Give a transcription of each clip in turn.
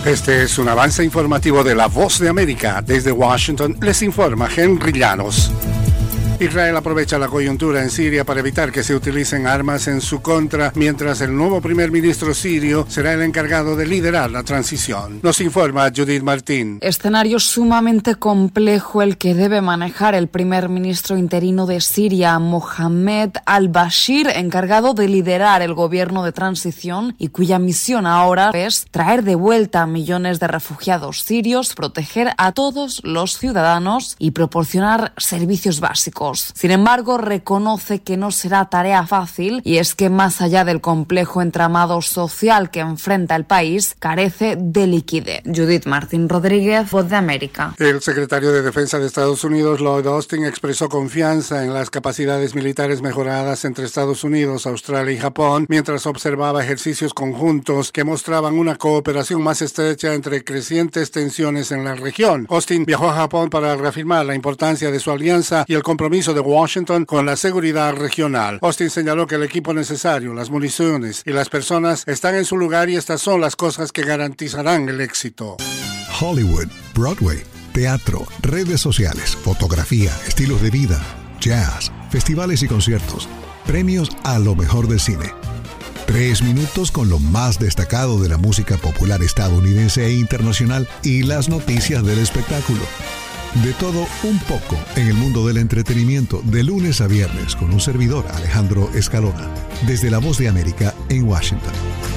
Este es un avance informativo de La Voz de América. Desde Washington les informa Henry Llanos. Israel aprovecha la coyuntura en Siria para evitar que se utilicen armas en su contra, mientras el nuevo primer ministro sirio será el encargado de liderar la transición. Nos informa Judith Martín. Escenario sumamente complejo el que debe manejar el primer ministro interino de Siria, Mohamed al-Bashir, encargado de liderar el gobierno de transición y cuya misión ahora es traer de vuelta a millones de refugiados sirios, proteger a todos los ciudadanos y proporcionar servicios básicos. Sin embargo, reconoce que no será tarea fácil, y es que más allá del complejo entramado social que enfrenta el país, carece de liquidez. Judith Martín Rodríguez, Voz de América. El secretario de Defensa de Estados Unidos, Lloyd Austin, expresó confianza en las capacidades militares mejoradas entre Estados Unidos, Australia y Japón, mientras observaba ejercicios conjuntos que mostraban una cooperación más estrecha entre crecientes tensiones en la región. Austin viajó a Japón para reafirmar la importancia de su alianza y el compromiso de Washington con la seguridad regional. Austin señaló que el equipo necesario, las municiones y las personas están en su lugar, y estas son las cosas que garantizarán el éxito. Hollywood, Broadway, teatro, redes sociales, fotografía, estilos de vida, jazz, festivales y conciertos, premios a lo mejor del cine. 3 minutos con lo más destacado de la música popular estadounidense e internacional y las noticias del espectáculo. De todo un poco en el mundo del entretenimiento, de lunes a viernes, con un servidor, Alejandro Escalona, desde La Voz de América en Washington.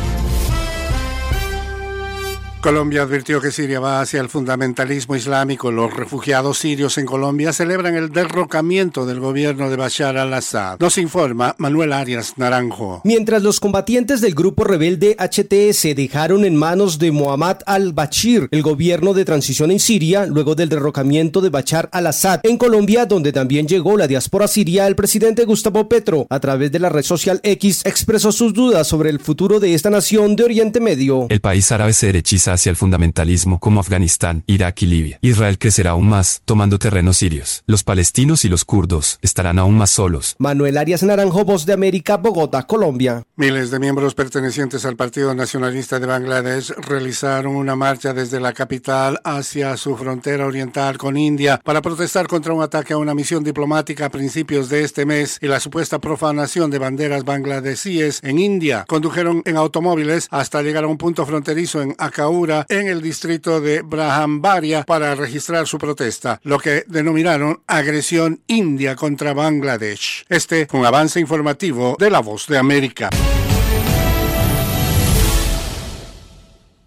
Colombia advirtió que Siria va hacia el fundamentalismo islámico. Los refugiados sirios en Colombia celebran el derrocamiento del gobierno de Bashar al-Assad. Nos informa Manuel Arias Naranjo. Mientras los combatientes del grupo rebelde HTS dejaron en manos de Mohamed al-Bashir el gobierno de transición en Siria, luego del derrocamiento de Bashar al-Assad en Colombia, donde también llegó la diáspora siria, el presidente Gustavo Petro, a través de la red social X, expresó sus dudas sobre el futuro de esta nación de Oriente Medio. El país árabe se derechiza hacia el fundamentalismo como Afganistán, Irak y Libia. Israel crecerá aún más, tomando terrenos sirios. Los palestinos y los kurdos estarán aún más solos. Manuel Arias Naranjo, Voz de América, Bogotá, Colombia. Miles de miembros pertenecientes al Partido Nacionalista de Bangladesh realizaron una marcha desde la capital hacia su frontera oriental con India para protestar contra un ataque a una misión diplomática a principios de este mes y la supuesta profanación de banderas bangladesíes en India. Condujeron en automóviles hasta llegar a un punto fronterizo en Akaura, en el distrito de Brahmanbaria, para registrar su protesta, lo que denominaron agresión india contra Bangladesh. Este fue un avance informativo de La Voz de América.